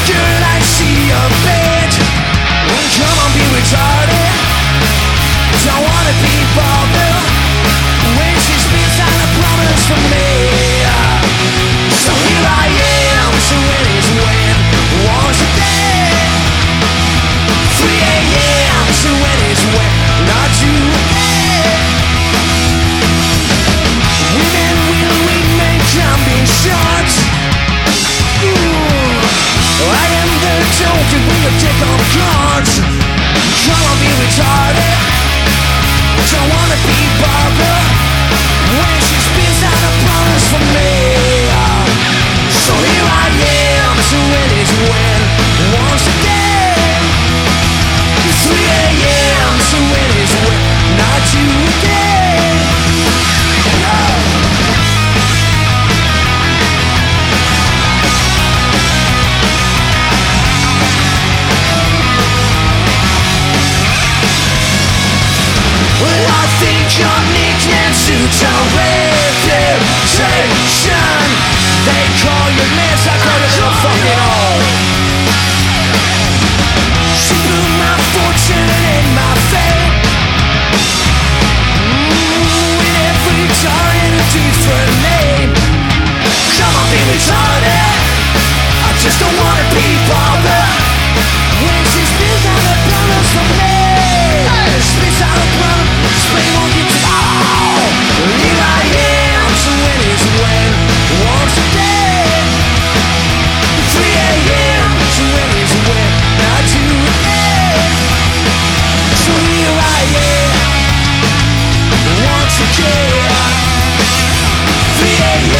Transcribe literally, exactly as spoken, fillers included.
Girl, I see your bed. Come on, be retarded. Don't wanna be bothered when she spits out a promise for me. So here I am, so when is when? Once a day. three a.m. so when is when? Not you again. Women will remain jumping shots. Ooh, I am the token with a deck of cards. Come on, be retarded. Don't wanna be bothered when she spits out a promise for me. So here I am, so when is when? Once again. three a.m. so when is when? Not you again. No. Well, I think your nickname suits your reputation. They call you miss, I call you little fucking old. She blew my fortune in my fate. Mm, with every turn in a different name. Come on, be retarded. I just don't wanna be bothered when she spits out a promise for me. Spits out a promise, spring won't get to. Oh, here I am, so when is when? Once a day. three a.m. so when is when? Not you again. So here I am, once again. three a.m.